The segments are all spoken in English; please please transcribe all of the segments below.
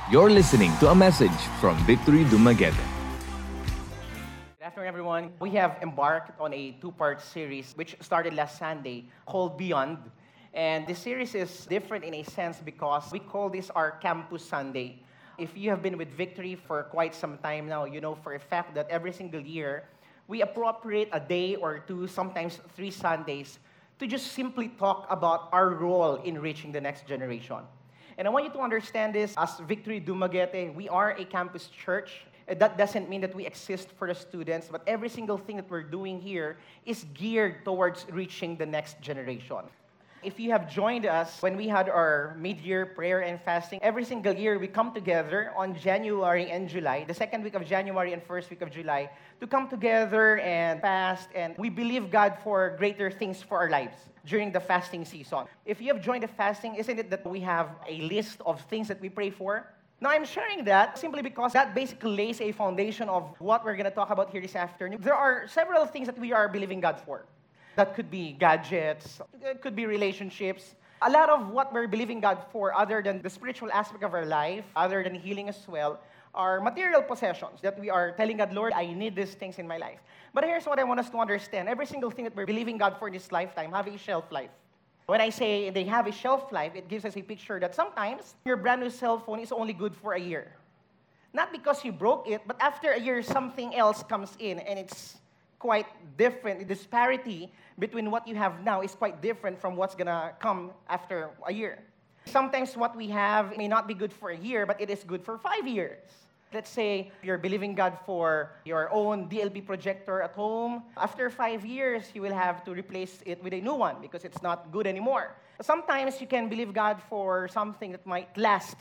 You're listening to a message from Victory Dumaguete. Good afternoon, everyone. We have embarked on a two-part series which started last Sunday called Beyond. And this series is different in a sense because we call this our Campus Sunday. If you have been with Victory for quite some time now, you know for a fact that every single year, we appropriate a day or two, sometimes 3 Sundays, to just simply talk about our role in reaching the next generation. And I want you to understand this, as Victory Dumaguete, we are a campus church. That doesn't mean that we exist for the students, but every single thing that we're doing here is geared towards reaching the next generation. If you have joined us when we had our mid-year prayer and fasting, every single year we come together on January and July, the second week of January and first week of July, to come together and fast, and we believe God for greater things for our lives during the fasting season. If you have joined the fasting, isn't it that we have a list of things that we pray for? Now, I'm sharing that simply because that basically lays a foundation of what we're going to talk about here this afternoon. There are several things that we are believing God for. That could be gadgets, it could be relationships. A lot of what we're believing God for, other than the spiritual aspect of our life, other than healing as well, are material possessions that we are telling God, Lord, I need these things in my life. But here's what I want us to understand. Every single thing that we're believing God for in this lifetime have a shelf life. When I say they have a shelf life, it gives us a picture that sometimes your brand new cell phone is only good for a year. Not because you broke it, but after a year, something else comes in, and it's quite different. The disparity between what you have now is quite different from what's gonna come after a year. Sometimes what we have may not be good for a year, but it is good for 5 years. Let's say you're believing God for your own DLP projector at home. After 5 years, you will have to replace it with a new one because it's not good anymore. Sometimes you can believe God for something that might last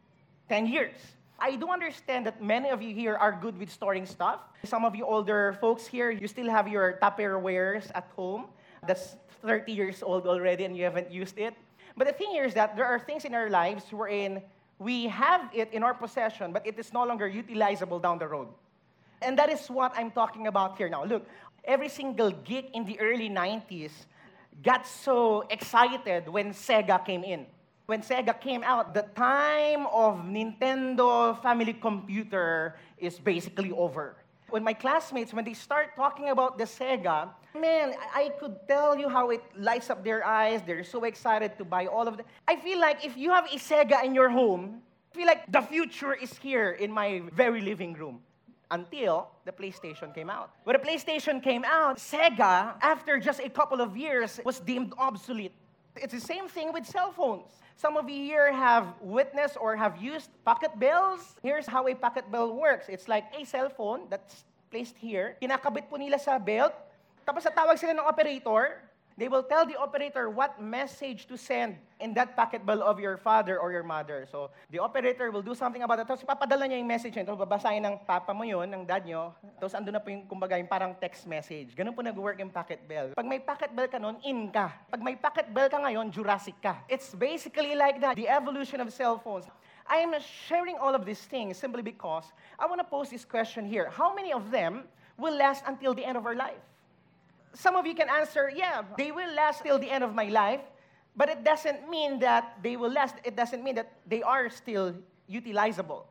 10 years. I do understand that many of you here are good with storing stuff. Some of you older folks here, you still have your Tupperwares at home. That's 30 years old already and you haven't used it. But the thing here is that there are things in our lives wherein we have it in our possession, but it is no longer utilizable down the road. And that is what I'm talking about here now. Look, every single geek in the early 90s got so excited when Sega came in. When Sega came out, the time of Nintendo Family Computer is basically over. When my classmates, when they start talking about the Sega, man, I could tell you how it lights up their eyes. They're so excited to buy all of them. I feel like if you have a Sega in your home, I feel like the future is here in my very living room. Until the PlayStation came out. When the PlayStation came out, Sega, after just a couple of years, was deemed obsolete. It's the same thing with cell phones. Some of you here have witnessed or have used pocket bells. Here's how a pocket bell works. It's like a cell phone that's placed here. Kinakabit po nila sa belt. Tapos tatawag sila ng operator. They will tell the operator what message to send in that pocket bell of your father or your mother. So, the operator will do something about it. Tapos papadala niya yung message niya. Tapos babasahin ng papa mo yun, ng dad nyo. Tapos andun na po yung, kumbaga, yung parang text message. Ganun po nag-work yung pocket bell. Pag may pocket bell ka nun, in ka. Pag may pocket bell ka ngayon, Jurassic ka. It's basically like that. The evolution of cell phones. I am sharing all of these things simply because I want to pose this question here. How many of them will last until the end of our life? Some of you can answer, yeah, they will last till the end of my life, but it doesn't mean that they will last. It doesn't mean that they are still utilizable.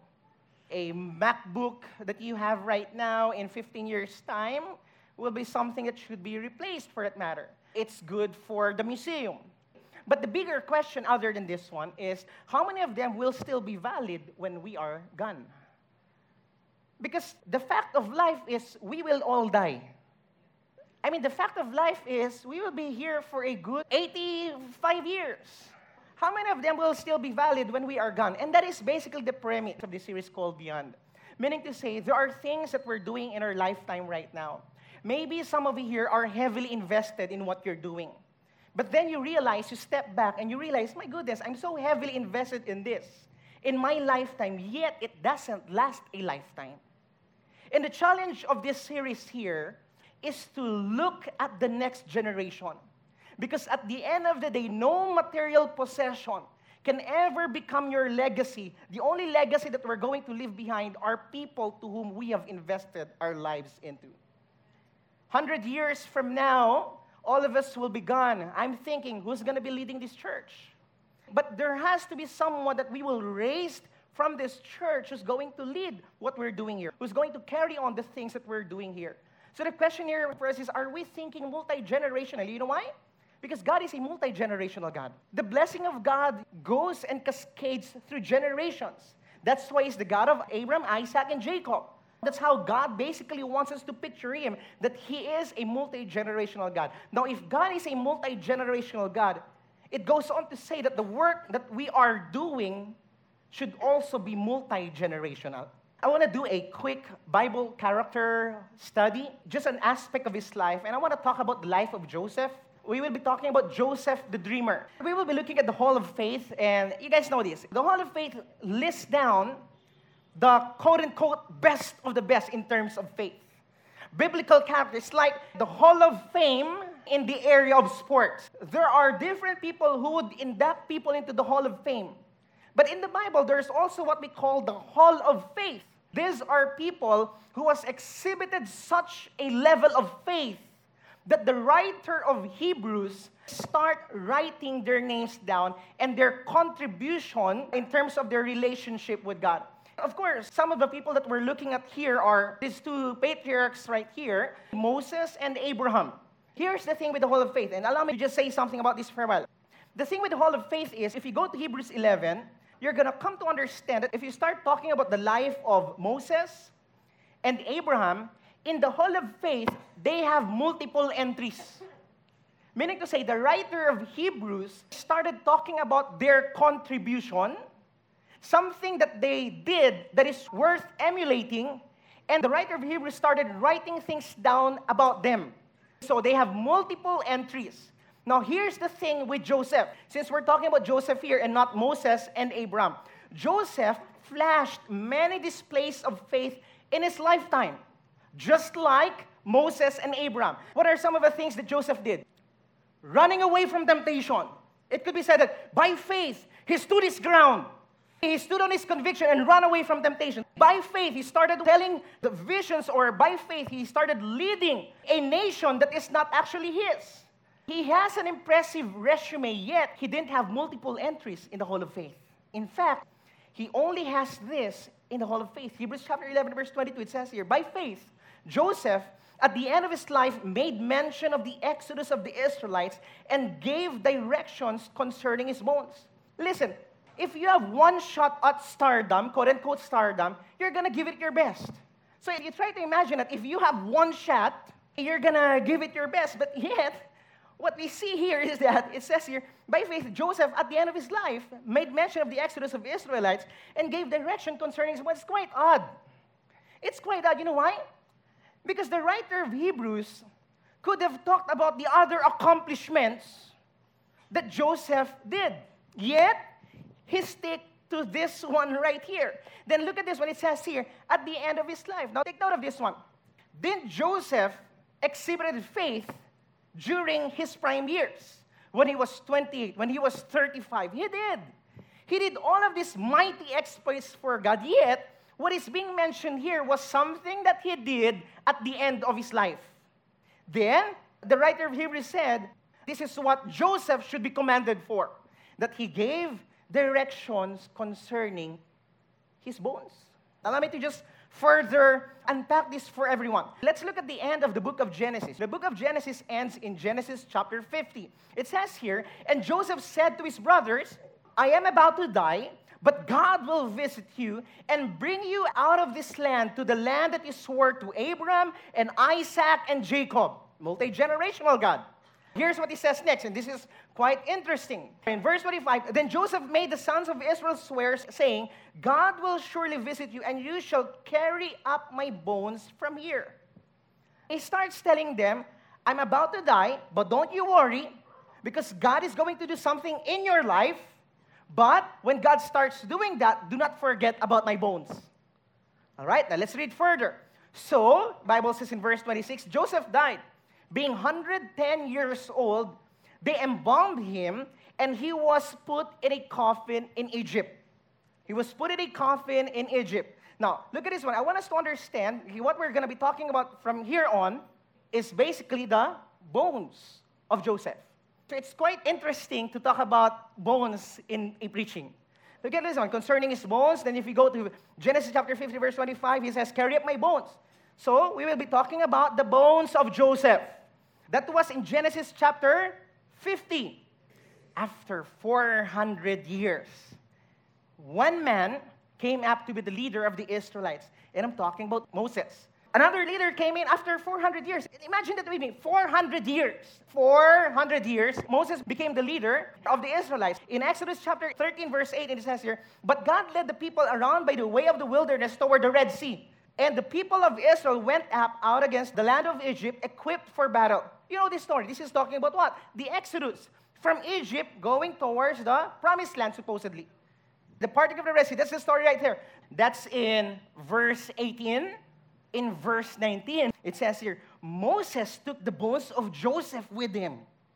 A MacBook that you have right now in 15 years' time will be something that should be replaced for that matter. It's good for the museum. But the bigger question other than this one is, how many of them will still be valid when we are gone? Because the fact of life is we will all die. I mean, the fact of life is we will be here for a good 85 years. How many of them will still be valid when we are gone? And that is basically the premise of this series called Beyond. Meaning to say, there are things that we're doing in our lifetime right now. Maybe some of you here are heavily invested in what you're doing. But then you realize, you step back and you realize, my goodness, I'm so heavily invested in this in my lifetime, yet it doesn't last a lifetime. And the challenge of this series here is to look at the next generation. Because at the end of the day, no material possession can ever become your legacy. The only legacy that we're going to leave behind are people to whom we have invested our lives into. 100 years from now, all of us will be gone. I'm thinking, who's going to be leading this church? But there has to be someone that we will raise from this church who's going to lead what we're doing here, who's going to carry on the things that we're doing here. So the question here for us is, are we thinking multi-generationally? You know why? Because God is a multi-generational God. The blessing of God goes and cascades through generations. That's why He's the God of Abraham, Isaac, and Jacob. That's how God basically wants us to picture Him, that He is a multi-generational God. Now, if God is a multi-generational God, it goes on to say that the work that we are doing should also be multi-generational. I want to do a quick Bible character study, just an aspect of his life, and I want to talk about the life of Joseph. We will be talking about Joseph the Dreamer. We will be looking at the Hall of Faith, and you guys know this. The Hall of Faith lists down the quote-unquote best of the best in terms of faith. Biblical characters like the Hall of Fame in the area of sports. There are different people who would induct people into the Hall of Fame. But in the Bible, there's also what we call the Hall of Faith. These are people who has exhibited such a level of faith that the writer of Hebrews start writing their names down and their contribution in terms of their relationship with God. Of course, some of the people that we're looking at here are these two patriarchs right here, Moses and Abraham. Here's the thing with the Hall of Faith, and allow me to just say something about this for a while. The thing with the Hall of Faith is, if you go to Hebrews 11, you're going to come to understand that if you start talking about the life of Moses and Abraham, in the Hall of Faith, they have multiple entries. Meaning to say, the writer of Hebrews started talking about their contribution, something that they did that is worth emulating, and the writer of Hebrews started writing things down about them. So they have multiple entries. Now, here's the thing with Joseph. Since we're talking about Joseph here and not Moses and Abraham, Joseph flashed many displays of faith in his lifetime, just like Moses and Abraham. What are some of the things that Joseph did? Running away from temptation. It could be said that by faith, he stood his ground. He stood on his conviction and ran away from temptation. By faith, he started telling the visions, or by faith, he started leading a nation that is not actually his. He has an impressive resume, yet he didn't have multiple entries in the Hall of Faith. In fact, he only has this in the Hall of Faith. Hebrews chapter 11, verse 22, it says here, by faith, Joseph, at the end of his life, made mention of the exodus of the Israelites and gave directions concerning his bones. Listen, if you have one shot at stardom, quote-unquote stardom, you're going to give it your best. So you try to imagine that if you have one shot, you're going to give it your best. But yet, what we see here is that it says here, by faith, Joseph, at the end of his life, made mention of the exodus of the Israelites and gave direction concerning his bones. It's quite odd. It's quite odd. You know why? Because the writer of Hebrews could have talked about the other accomplishments that Joseph did. Yet, he stick to this one right here. Then look at this one. It says here, at the end of his life. Now, take note of this one. Then Joseph exhibited faith during his prime years. When he was 28, when he was 35, he did. He did all of these mighty exploits for God. Yet, what is being mentioned here was something that he did at the end of his life. Then, the writer of Hebrews said, this is what Joseph should be commended for. That he gave directions concerning his bones. Allow me to just further unpack this for everyone. Let's look at the end of the book of Genesis. The book of Genesis ends in Genesis chapter 50. It says here, and Joseph said to his brothers, I am about to die, but God will visit you and bring you out of this land to the land that he swore to Abraham and Isaac and Jacob. Multi-generational God. Here's what he says next, and this is quite interesting. In verse 25, then Joseph made the sons of Israel swear, saying, God will surely visit you, and you shall carry up my bones from here. He starts telling them, I'm about to die, but don't you worry, because God is going to do something in your life. But when God starts doing that, do not forget about my bones. All right, now let's read further. So, Bible says in verse 26, Joseph died. Being 110 years old, they embalmed him, and he was put in a coffin in Egypt. He was put in a coffin in Egypt. Now, look at this one. I want us to understand what we're going to be talking about from here on is basically the bones of Joseph. So it's quite interesting to talk about bones in a preaching. Look at this one, concerning his bones. Then if you go to Genesis chapter 50, verse 25, he says, carry up my bones. So we will be talking about the bones of Joseph. That was in Genesis chapter 50. After 400 years, one man came up to be the leader of the Israelites. And I'm talking about Moses. Another leader came in after 400 years. Imagine that with me, 400 years. 400 years, Moses became the leader of the Israelites. In Exodus chapter 13, verse 8, it says here, but God led the people around by the way of the wilderness toward the Red Sea. And the people of Israel went up out against the land of Egypt, equipped for battle. You know this story. This is talking about what? The Exodus from Egypt going towards the promised land, supposedly. The parting of the Red Sea, that's the story right here. That's in verse 18. In verse 19, it says here, Moses took the bones of Joseph with him.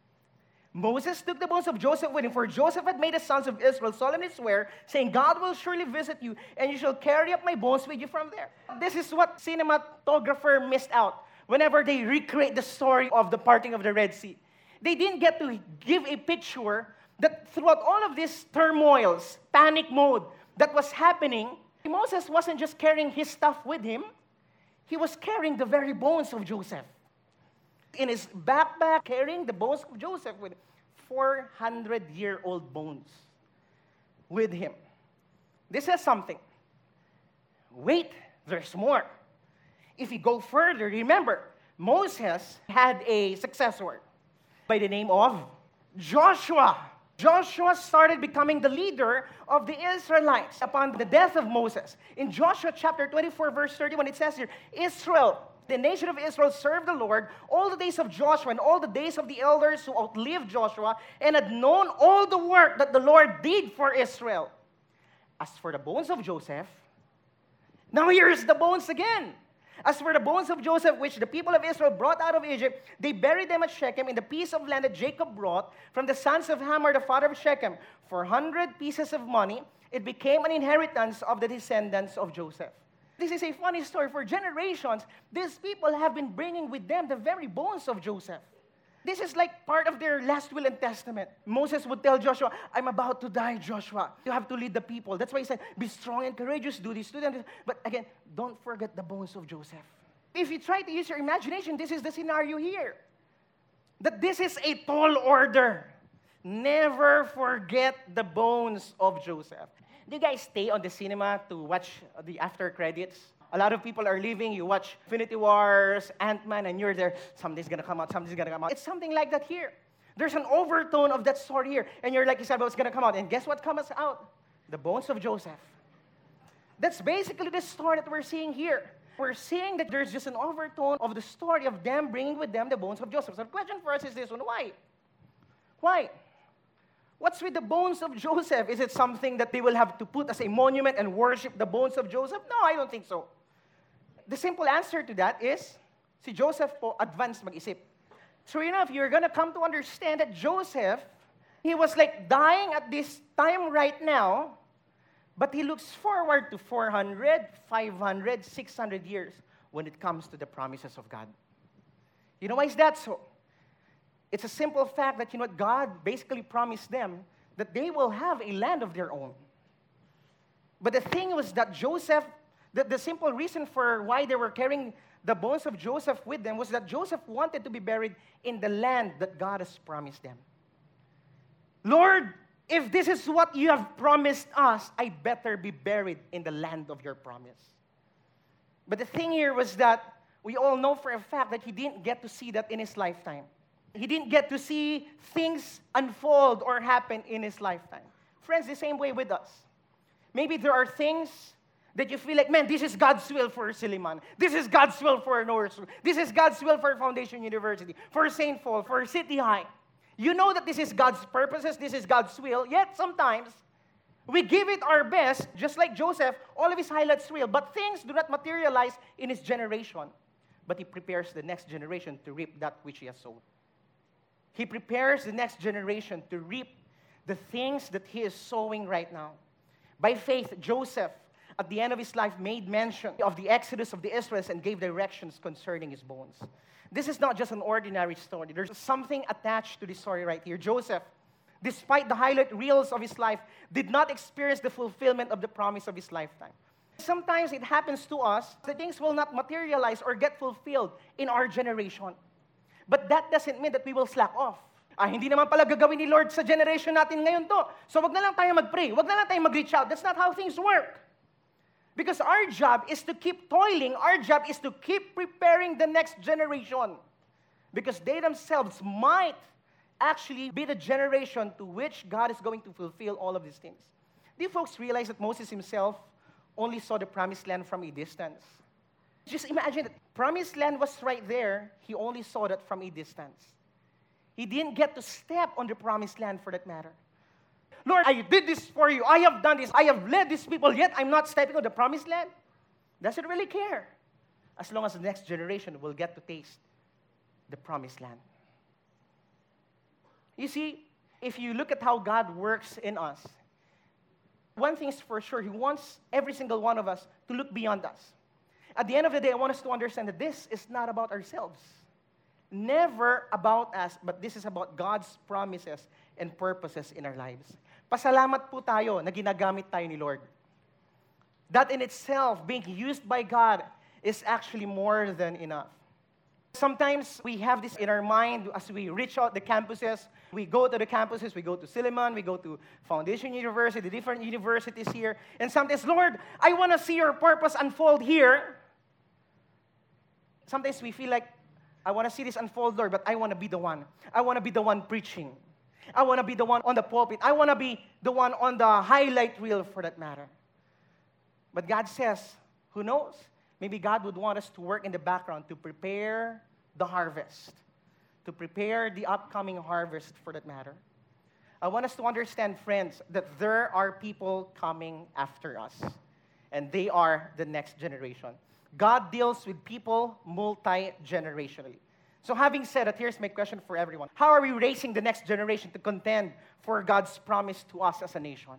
Moses took the bones of Joseph with him, for Joseph had made the sons of Israel solemnly swear, saying, God will surely visit you, and you shall carry up my bones with you from there. This is what cinematographer missed out whenever they recreate the story of the parting of the Red Sea. They didn't get to give a picture that throughout all of these turmoils, panic mode that was happening, Moses wasn't just carrying his stuff with him, he was carrying the very bones of Joseph. In his backpack, carrying the bones of Joseph with 400-year-old bones with him. This says something. Wait, there's more. If you go further, remember, Moses had a successor by the name of Joshua. Joshua started becoming the leader of the Israelites upon the death of Moses. In Joshua chapter 24, verse 31, it says here, Israel, the nation of Israel served the Lord all the days of Joshua and all the days of the elders who outlived Joshua and had known all the work that the Lord did for Israel. As for the bones of Joseph, now here's the bones again. As for the bones of Joseph, which the people of Israel brought out of Egypt, they buried them at Shechem in the piece of land that Jacob brought from the sons of Hamor, the father of Shechem. For 100 pieces of money, it became an inheritance of the descendants of Joseph. This is a funny story. For generations, these people have been bringing with them the very bones of Joseph. This is like part of their last will and testament. Moses would tell Joshua, I'm about to die, Joshua. You have to lead the people. That's why he said, be strong and courageous, do this, do that. But again, don't forget the bones of Joseph. If you try to use your imagination, this is the scenario here. That this is a tall order. Never forget the bones of Joseph. Do you guys stay on the cinema to watch the after credits? A lot of people are leaving. You watch Infinity Wars, Ant-Man, and you're there. Something's going to come out, something's going to come out. It's something like that here. There's an overtone of that story here. And you're like, Isabel, it's going to come out. And guess what comes out? The bones of Joseph. That's basically the story that we're seeing here. We're seeing that there's just an overtone of the story of them bringing with them the bones of Joseph. So the question for us is this one, why? Why? What's with the bones of Joseph? Is it something that they will have to put as a monument and worship the bones of Joseph? No, I don't think so. The simple answer to that is, si Joseph po advanced mag-isip. True enough, you're gonna come to understand that Joseph, he was like dying at this time right now, but he looks forward to 400, 500, 600 years when it comes to the promises of God. You know why is that so? It's a simple fact that, God basically promised them that they will have a land of their own. But the thing was that Joseph, the simple reason for why they were carrying the bones of Joseph with them was that Joseph wanted to be buried in the land that God has promised them. Lord, if this is what you have promised us, I better be buried in the land of your promise. But the thing here was that we all know for a fact that he didn't get to see that in his lifetime. He didn't get to see things unfold or happen in his lifetime. Friends, the same way with us. Maybe there are things that you feel like, man, this is God's will for Silliman. This is God's will for North. This is God's will for Foundation University, for St. Paul, for City High. You know that this is God's purposes, this is God's will, yet sometimes we give it our best, just like Joseph, all of his highlights reel, but things do not materialize in his generation. But he prepares the next generation to reap that which he has sown. He prepares the next generation to reap the things that he is sowing right now. By faith, Joseph, at the end of his life, made mention of the exodus of the Israelites and gave directions concerning his bones. This is not just an ordinary story. There's something attached to this story right here. Joseph, despite the highlight reels of his life, did not experience the fulfillment of the promise of his lifetime. Sometimes it happens to us that things will not materialize or get fulfilled in our generation. But that doesn't mean that we will slack off. Hindi naman pala gagawin ni Lord sa generation natin ngayon to. So wag na lang tayo mag-pray. Wag na lang tayo mag-reach out. That's not how things work. Because our job is to keep toiling. Our job is to keep preparing the next generation. Because they themselves might actually be the generation to which God is going to fulfill all of these things. Do you folks realize that Moses himself only saw the promised land from a distance? Just imagine that promised land was right there. He only saw that from a distance. He didn't get to step on the promised land for that matter. Lord, I did this for you. I have done this. I have led these people, yet I'm not stepping on the promised land. Doesn't really care. As long as the next generation will get to taste the promised land. You see, if you look at how God works in us, one thing is for sure, He wants every single one of us to look beyond us. At the end of the day, I want us to understand that this is not about ourselves. Never about us, but this is about God's promises and purposes in our lives. Pasalamat po tayo na ginagamit tayo ni Lord. That in itself, being used by God, is actually more than enough. Sometimes we have this in our mind as we reach out the campuses. We go to the campuses, we go to Silliman, we go to Foundation University, different universities here. And sometimes, Lord, I want to see your purpose unfold here. Sometimes we feel like, I want to see this unfold, Lord, but I want to be the one. I want to be the one preaching. I want to be the one on the pulpit. I want to be the one on the highlight reel for that matter. But God says, who knows? Maybe God would want us to work in the background to prepare the harvest, to prepare the upcoming harvest for that matter. I want us to understand, friends, that there are people coming after us, and they are the next generation. God deals with people multi-generationally. So having said that, here's my question for everyone. How are we raising the next generation to contend for God's promise to us as a nation?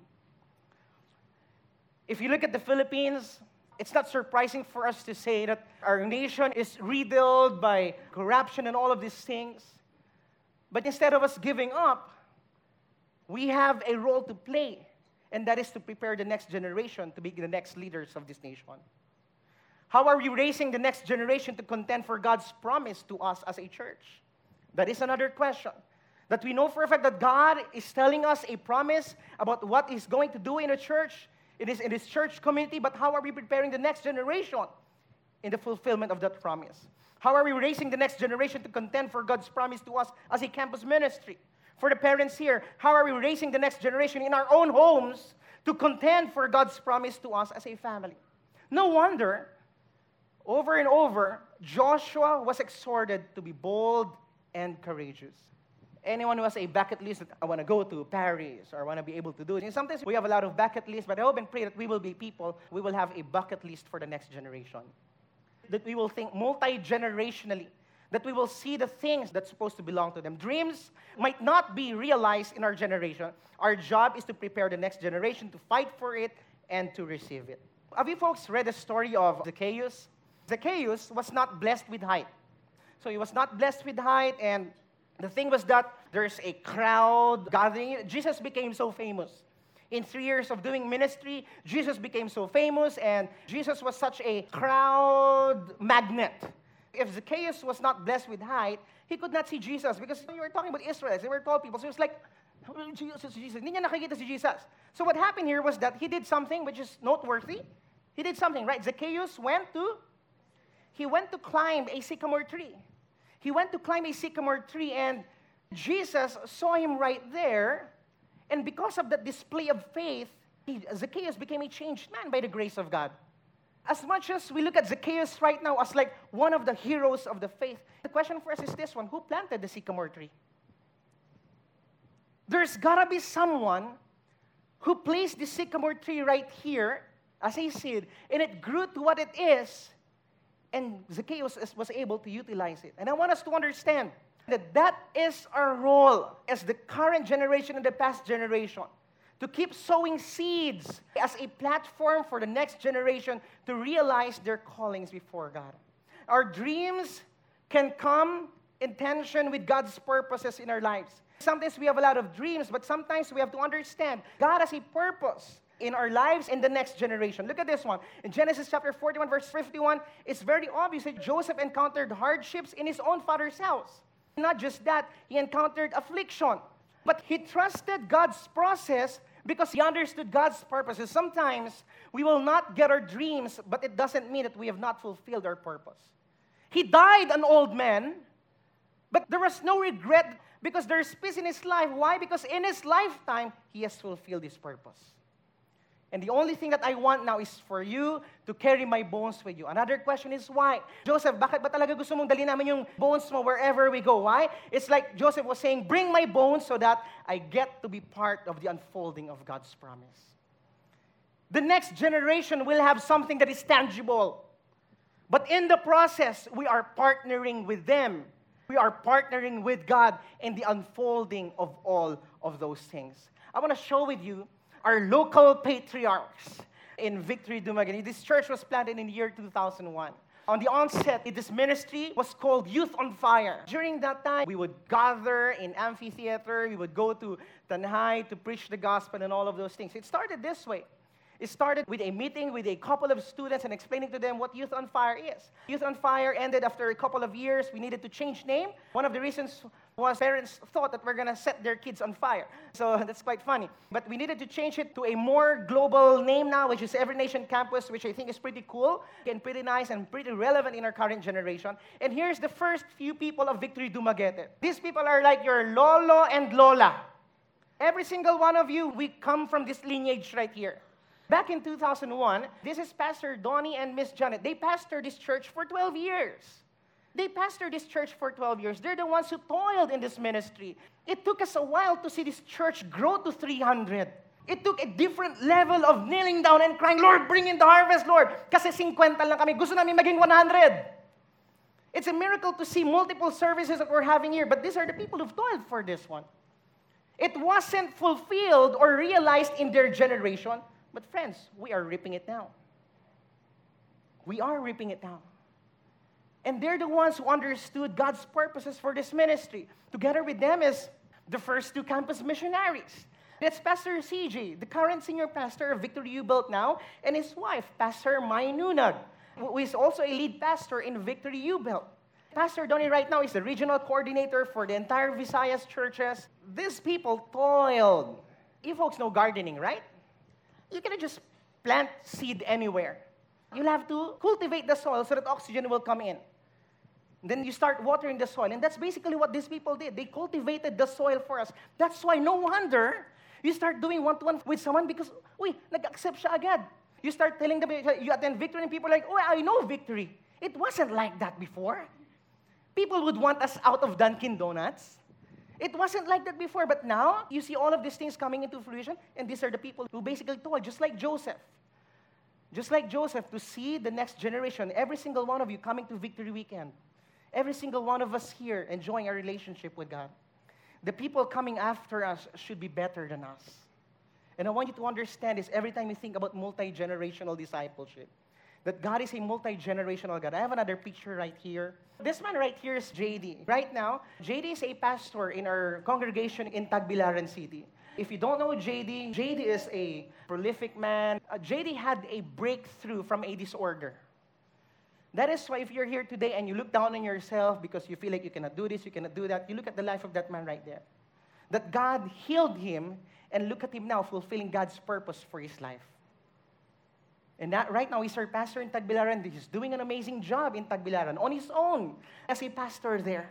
If you look at the Philippines, it's not surprising for us to say that our nation is riddled by corruption and all of these things. But instead of us giving up, we have a role to play, and that is to prepare the next generation to be the next leaders of this nation. How are we raising the next generation to contend for God's promise to us as a church? That is another question. That we know for a fact that God is telling us a promise about what He's going to do in a church. It is in this church community, but how are we preparing the next generation in the fulfillment of that promise? How are we raising the next generation to contend for God's promise to us as a campus ministry? For the parents here, how are we raising the next generation in our own homes to contend for God's promise to us as a family? No wonder, over and over, Joshua was exhorted to be bold and courageous. Anyone who has a bucket list that I want to go to Paris or I want to be able to do it. And sometimes we have a lot of bucket lists, but I hope and pray that we will be people, we will have a bucket list for the next generation. That we will think multi-generationally. That we will see the things that's supposed to belong to them. Dreams might not be realized in our generation. Our job is to prepare the next generation to fight for it and to receive it. Have you folks read the story of Zacchaeus? Zacchaeus was not blessed with height. So he was not blessed with height, and the thing was that there's a crowd gathering. Jesus became so famous. In 3 years of doing ministry, Jesus became so famous, and Jesus was such a crowd magnet. If Zacchaeus was not blessed with height, he could not see Jesus because we were talking about Israelites. They were tall people. So it was like, Jesus. Hindi niya nakikita si Jesus. So what happened here was that he did something which is noteworthy. He did something, right? Zacchaeus went to climb a sycamore tree. He went to climb a sycamore tree, and Jesus saw him right there. And because of that display of faith, Zacchaeus became a changed man by the grace of God. As much as we look at Zacchaeus right now as like one of the heroes of the faith, the question for us is this one: who planted the sycamore tree? There's gotta be someone who placed the sycamore tree right here as a seed, and it grew to what it is. And Zacchaeus was able to utilize it. And I want us to understand that is our role as the current generation and the past generation. To keep sowing seeds as a platform for the next generation to realize their callings before God. Our dreams can come in tension with God's purposes in our lives. Sometimes we have a lot of dreams, but sometimes we have to understand God has a purpose in our lives in the next generation. Look at this one. In Genesis chapter 41, verse 51, it's very obvious that Joseph encountered hardships in his own father's house. Not just that, he encountered affliction. But he trusted God's process because he understood God's purposes. Sometimes we will not get our dreams, but it doesn't mean that we have not fulfilled our purpose. He died an old man, but there was no regret because there's peace in his life. Why? Because in his lifetime, he has fulfilled his purpose. And the only thing that I want now is for you to carry my bones with you. Another question is why? Joseph, bakit ba talaga gusto mong dali namin yung bones mo wherever we go? Why? It's like Joseph was saying, bring my bones so that I get to be part of the unfolding of God's promise. The next generation will have something that is tangible. But in the process, we are partnering with them. We are partnering with God in the unfolding of all of those things. I want to show with you our local patriarchs in Victory Dumaguete. This church was planted in the year 2001. On the onset, this ministry was called Youth on Fire. During that time, we would gather in amphitheater. We would go to Tanhay to preach the gospel and all of those things. It started this way. It started with a meeting with a couple of students and explaining to them what Youth on Fire is. Youth on Fire ended after a couple of years. We needed to change name. One of the reasons was parents thought that we're going to set their kids on fire. So that's quite funny. But we needed to change it to a more global name now, which is Every Nation Campus, which I think is pretty cool and pretty nice and pretty relevant in our current generation. And here's the first few people of Victory Dumaguete. These people are like your lolo and lola. Every single one of you, we come from this lineage right here. Back in 2001, this is Pastor Donnie and Miss Janet. They pastored this church for 12 years. They pastored this church for 12 years. They're the ones who toiled in this ministry. It took us a while to see this church grow to 300. It took a different level of kneeling down and crying, Lord, bring in the harvest, Lord. Kasi 50 lang kami. Gusto namin maging 100. It's a miracle to see multiple services that we're having here. But these are the people who've toiled for this one. It wasn't fulfilled or realized in their generation. But friends, we are reaping it now. We are reaping it now. And they're the ones who understood God's purposes for this ministry. Together with them is the first two campus missionaries. That's Pastor CJ, the current senior pastor of Victory U-Belt now, and his wife, Pastor Mai Nunag, who is also a lead pastor in Victory U-Belt. Pastor Donnie right now is the regional coordinator for the entire Visayas churches. These people toiled. You folks know gardening, right? You cannot just plant seed anywhere. You'll have to cultivate the soil so that oxygen will come in. Then you start watering the soil. And that's basically what these people did. They cultivated the soil for us. That's why no wonder you start doing one-to-one with someone because, nag-accept siya agad. You start telling them, you attend Victory, and people are like, I know Victory. It wasn't like that before. People would want us out of Dunkin' Donuts. It wasn't like that before, but now you see all of these things coming into fruition, and these are the people who basically told, just like Joseph. Just like Joseph, to see the next generation, every single one of you coming to Victory Weekend, every single one of us here enjoying our relationship with God. The people coming after us should be better than us. And I want you to understand this every time you think about multi-generational discipleship, that God is a multi-generational God. I have another picture right here. This man right here is JD. Right now, JD is a pastor in our congregation in Tagbilaran City. If you don't know JD is a prolific man. JD had a breakthrough from a disorder. That is why if you're here today and you look down on yourself because you feel like you cannot do this, you cannot do that, you look at the life of that man right there. That God healed him, and look at him now fulfilling God's purpose for his life. And that right now, he's our pastor in Tagbilaran. He's doing an amazing job in Tagbilaran on his own as a pastor there.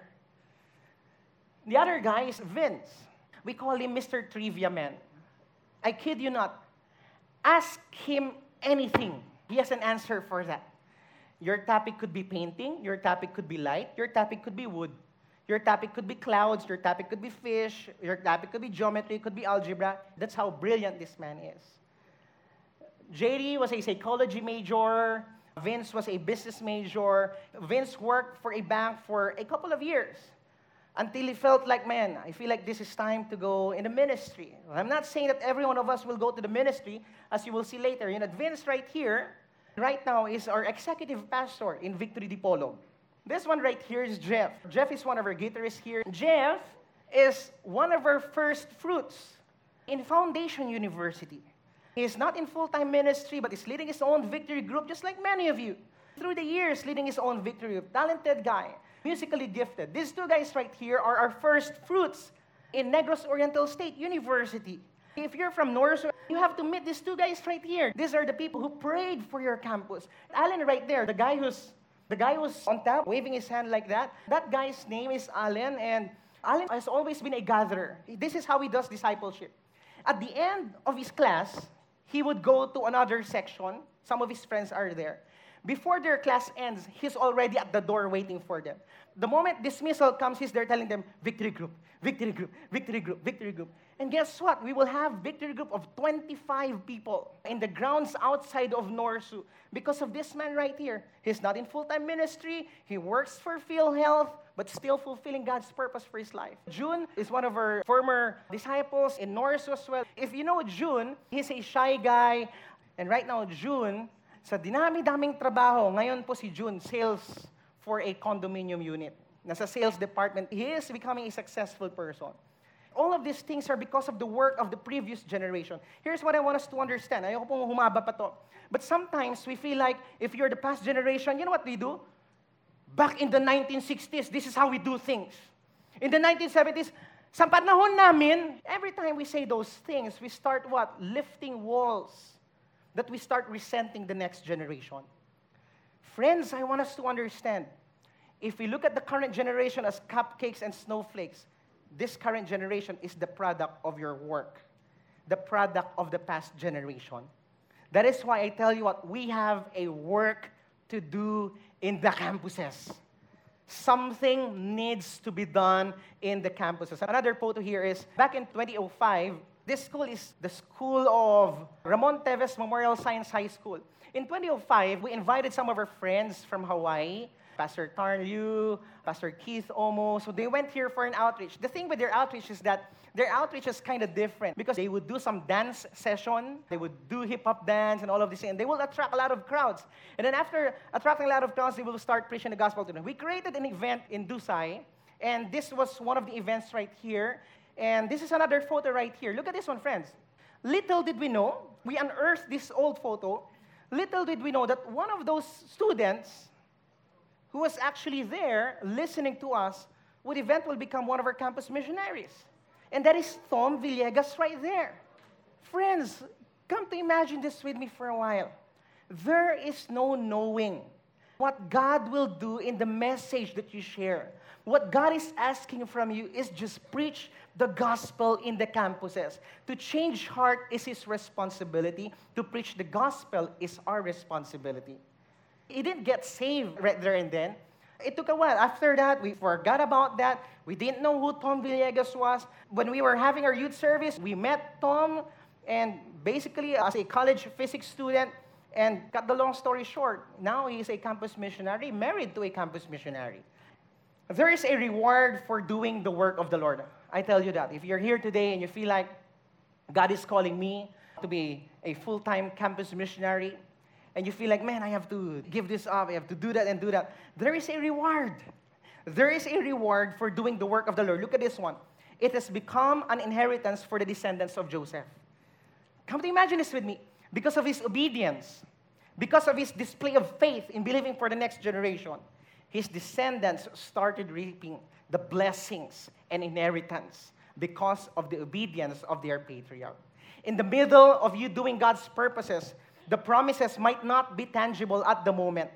The other guy is Vince. We call him Mr. Trivia Man. I kid you not. Ask him anything. He has an answer for that. Your topic could be painting. Your topic could be light. Your topic could be wood. Your topic could be clouds. Your topic could be fish. Your topic could be geometry. It could be algebra. That's how brilliant this man is. JD was a psychology major. Vince was a business major. Vince worked for a bank for a couple of years until he felt like, man, I feel like this is time to go in the ministry. Well, I'm not saying that every one of us will go to the ministry, as you will see later. Vince right here, right now, is our executive pastor in Victory Dipolog. This one right here is Jeff. Jeff is one of our guitarists here. Jeff is one of our first fruits in Foundation University. He is not in full-time ministry, but is leading his own victory group, just like many of you. Through the years, leading his own victory group. Talented guy, musically gifted. These two guys right here are our first fruits in Negros Oriental State University. If you're from North, you have to meet these two guys right here. These are the people who prayed for your campus. Alan right there, the guy who's on top, waving his hand like that. That guy's name is Alan, and Alan has always been a gatherer. This is how he does discipleship. At the end of his class, he would go to another section. Some of his friends are there. Before their class ends, he's already at the door waiting for them. The moment dismissal comes, he's there telling them, victory group, victory group, victory group, victory group. And guess what? We will have victory group of 25 people in the grounds outside of Norsu because of this man right here. He's not in full-time ministry. He works for PhilHealth, but still fulfilling God's purpose for his life. June is one of our former disciples in Norsu as well. If you know June, he's a shy guy. And right now, June, sa dinami-daming trabaho, ngayon po si June, sales for a condominium unit. Nasa sales department, he is becoming a successful person. All of these things are because of the work of the previous generation. Here's what I want us to understand. Ayoko pong humaba pa to. But sometimes we feel like if you're the past generation, you know what we do? Back in the 1960s, this is how we do things. In the 1970s, sa panahon namin, every time we say those things, we start what? Lifting walls that we start resenting the next generation. Friends, I want us to understand, if we look at the current generation as cupcakes and snowflakes, this current generation is the product of your work, the product of the past generation. That is why I tell you what, we have a work to do in the campuses. Something needs to be done in the campuses. Another photo here is, back in 2005, this school is the school of Ramon Teves Memorial Science High School. In 2005, we invited some of our friends from Hawaii, Pastor Tarn Liu, Pastor Keith Omo. So they went here for an outreach. The thing with their outreach is that their outreach is kind of different because they would do some dance session, they would do hip-hop dance and all of this, and they will attract a lot of crowds. And then after attracting a lot of crowds, they will start preaching the gospel to them. We created an event in Dusay, and this was one of the events right here. And this is another photo right here. Look at this one, friends. Little did we know, we unearthed this old photo, little did we know that one of those students who was actually there listening to us would eventually become one of our campus missionaries. And that is Tom Villegas right there. Friends, come to imagine this with me for a while. There is no knowing what God will do in the message that you share. What God is asking from you is just preach the gospel in the campuses. To change heart is His responsibility. To preach the gospel is our responsibility. He didn't get saved right there and then. It took a while. After that, we forgot about that. We didn't know who Tom Villegas was. When we were having our youth service, we met Tom, and basically as a college physics student, and cut the long story short, now he is a campus missionary, married to a campus missionary. There is a reward for doing the work of the Lord. I tell you that. If you're here today and you feel like God is calling me to be a full-time campus missionary, and you feel like, man, I have to give this up, I have to do that and do that, there is a reward. There is a reward for doing the work of the Lord. Look at this one. It has become an inheritance for the descendants of Joseph. Come to imagine this with me. Because of his obedience, because of his display of faith in believing for the next generation, his descendants started reaping the blessings and inheritance because of the obedience of their patriarch. In the middle of you doing God's purposes, the promises might not be tangible at the moment,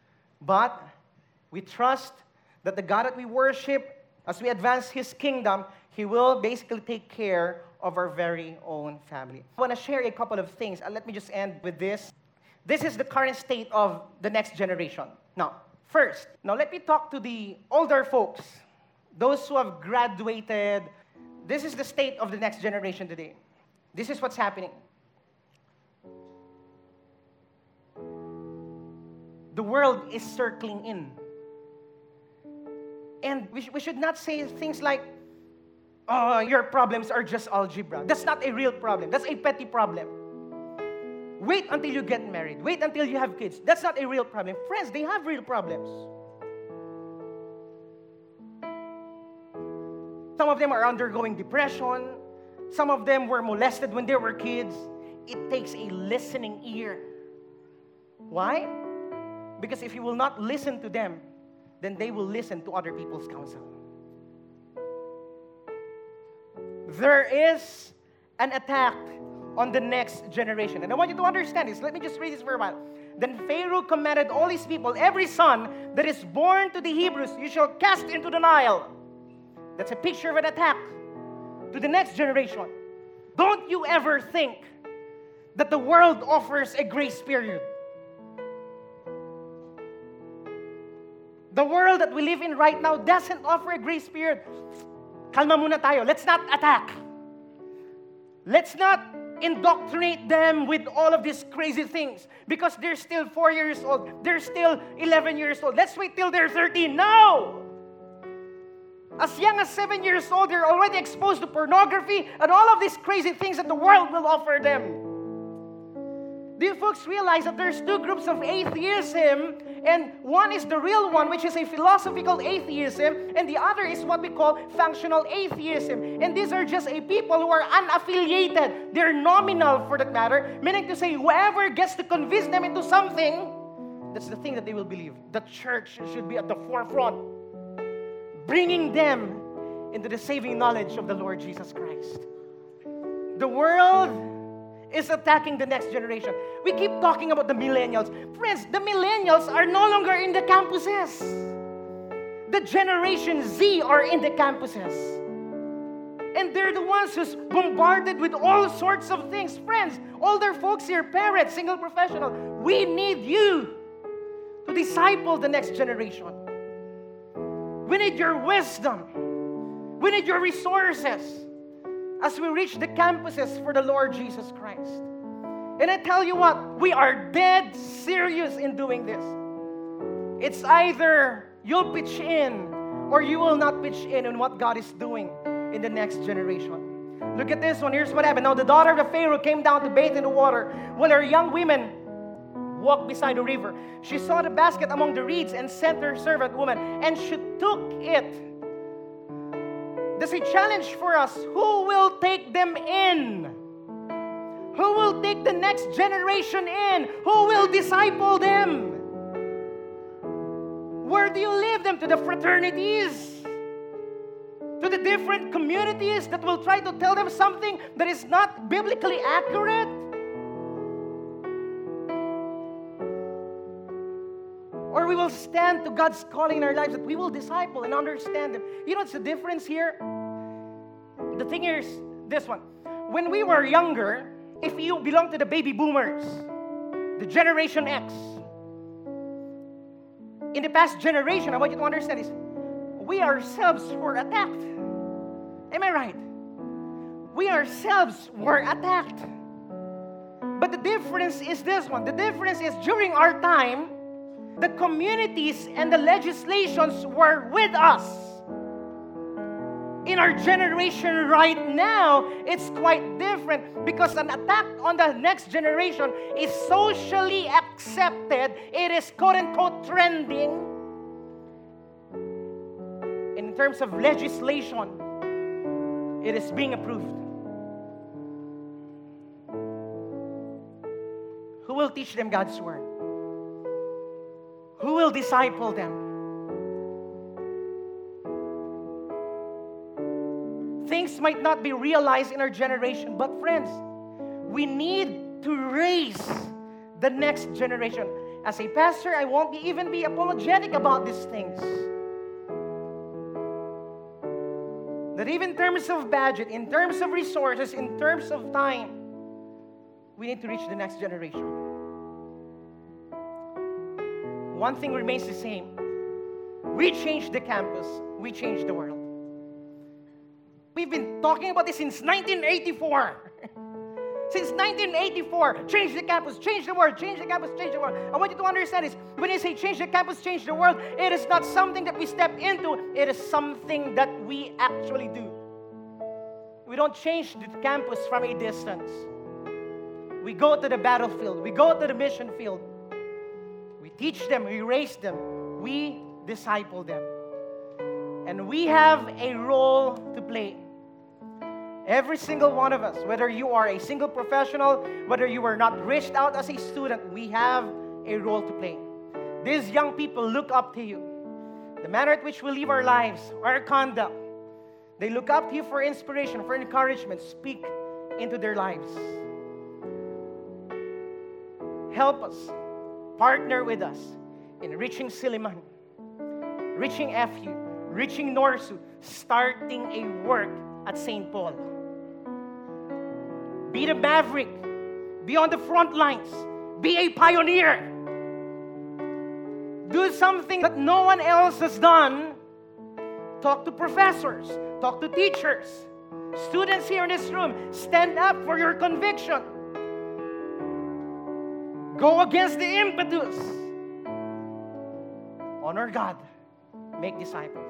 but we trust that the God that we worship, as we advance His kingdom, He will basically take care of our very own family. I want to share a couple of things. Let me just end with this. This is the current state of the next generation. Now, first, let me talk to the older folks, those who have graduated. This is the state of the next generation today. This is what's happening. The world is circling in. And we should not say things like, oh, your problems are just algebra. That's not a real problem. That's a petty problem. Wait until you get married. Wait until you have kids. That's not a real problem. Friends, they have real problems. Some of them are undergoing depression. Some of them were molested when they were kids. It takes a listening ear. Why? Because if you will not listen to them, then they will listen to other people's counsel. There is an attack on the next generation. And I want you to understand this. Let me just read this for a while. Then Pharaoh commanded all his people, every son that is born to the Hebrews, you shall cast into the Nile. That's a picture of an attack to the next generation. Don't you ever think that the world offers a grace period. The world that we live in right now doesn't offer a grace period. Kalma muna tayo. Let's not attack. Let's not indoctrinate them with all of these crazy things because they're still 4 years old. They're still 11 years old. Let's wait till they're 13. No! As young as 7 years old, they're already exposed to pornography and all of these crazy things that the world will offer them. Do you folks realize that there's two groups of atheism, and one is the real one, which is a philosophical atheism, and the other is what we call functional atheism. And these are just a people who are unaffiliated. They're nominal for that matter, meaning to say whoever gets to convince them into something, that's the thing that they will believe. The church should be at the forefront, bringing them into the saving knowledge of the Lord Jesus Christ. The world is attacking the next generation. We keep talking about the millennials. Friends, the millennials are no longer in the campuses. The Generation Z are in the campuses. And they're the ones who's bombarded with all sorts of things. Friends, older folks here, parents, single professional, we need you to disciple the next generation. We need your wisdom. We need your resources as we reach the campuses for the Lord Jesus Christ. And I tell you what, we are dead serious in doing this. It's either you'll pitch in or you will not pitch in what God is doing in the next generation. Look at this one. Here's what happened. Now the daughter of the Pharaoh came down to bathe in the water while her young women walked beside the river. She saw the basket among the reeds and sent her servant woman, and she took it. There's a challenge for us. Who will take them in? Who will take the next generation in? Who will disciple them? Where do you leave them? To the fraternities? To the different communities that will try to tell them something that is not biblically accurate? Or we will stand to God's calling in our lives that we will disciple and understand them. You know what's the difference here? The thing is this one. When we were younger, if you belong to the baby boomers, the Generation X, in the past generation, I want you to understand this, we ourselves were attacked. Am I right? We ourselves were attacked. But the difference is this one. The difference is during our time, the communities and the legislations were with us. In our generation right now, it's quite different because an attack on the next generation is socially accepted. It is quote-unquote trending. In terms of legislation, it is being approved. Who will teach them God's word? Who will disciple them? Things might not be realized in our generation, but friends, we need to raise the next generation. As a pastor, I won't even be apologetic about these things. That even in terms of budget, in terms of resources, in terms of time, we need to reach the next generation. One thing remains the same. We change the campus, we change the world. We've been talking about this since 1984. Since 1984, change the campus, change the world, change the campus, change the world. I want you to understand this. When you say change the campus, change the world, it is not something that we step into. It is something that we actually do. We don't change the campus from a distance. We go to the battlefield. We go to the mission field. We teach them, we raise them, we disciple them. And we have a role to play. Every single one of us, whether you are a single professional, whether you were not reached out as a student, we have a role to play. These young people look up to you. The manner at which we live our lives, our conduct, they look up to you for inspiration, for encouragement. Speak into their lives. Help us. Partner with us in reaching Silliman, reaching FU, reaching Norsu, starting a work at St. Paul. Be the maverick. Be on the front lines. Be a pioneer. Do something that no one else has done. Talk to professors. Talk to teachers. Students here in this room, stand up for your conviction. Go against the impetus. Honor God. Make disciples.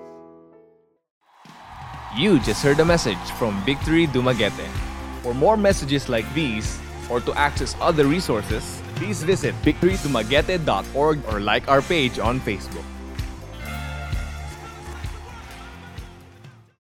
You just heard a message from Victory Dumaguete. For more messages like these, or to access other resources, please visit victorydumaguete.org or like our page on Facebook.